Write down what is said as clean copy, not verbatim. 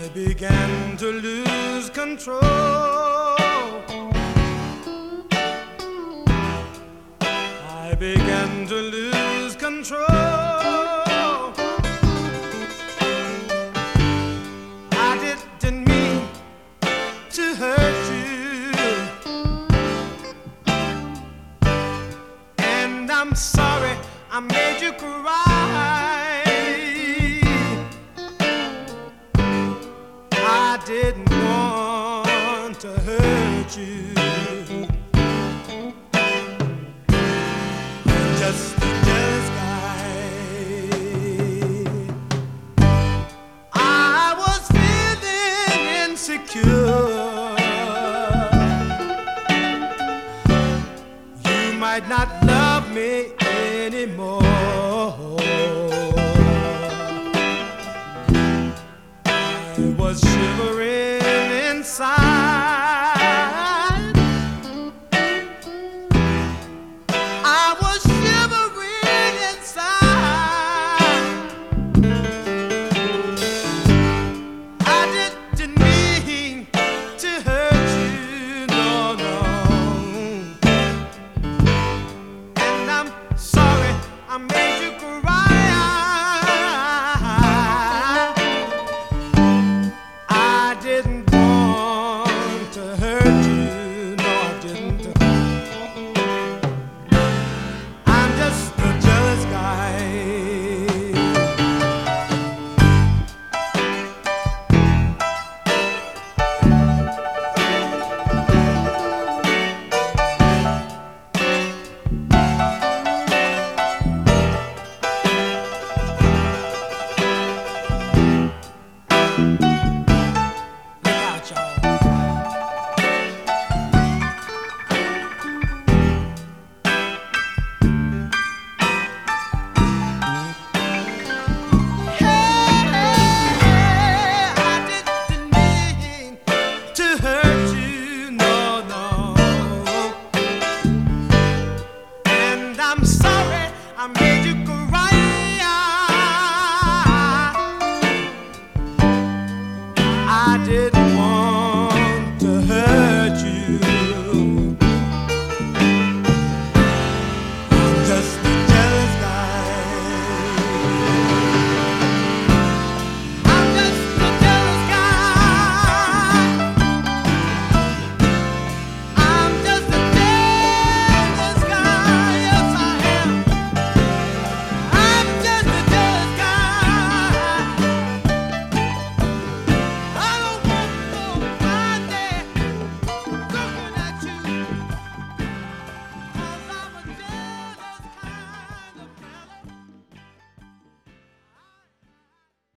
began to lose control. I began to lose control. I didn't mean to hurt you, and I'm sorry I made you cry. I didn't want to hurt you. I'm just a jealous guy. I was feeling insecure. You might not love me anymore. I was shivering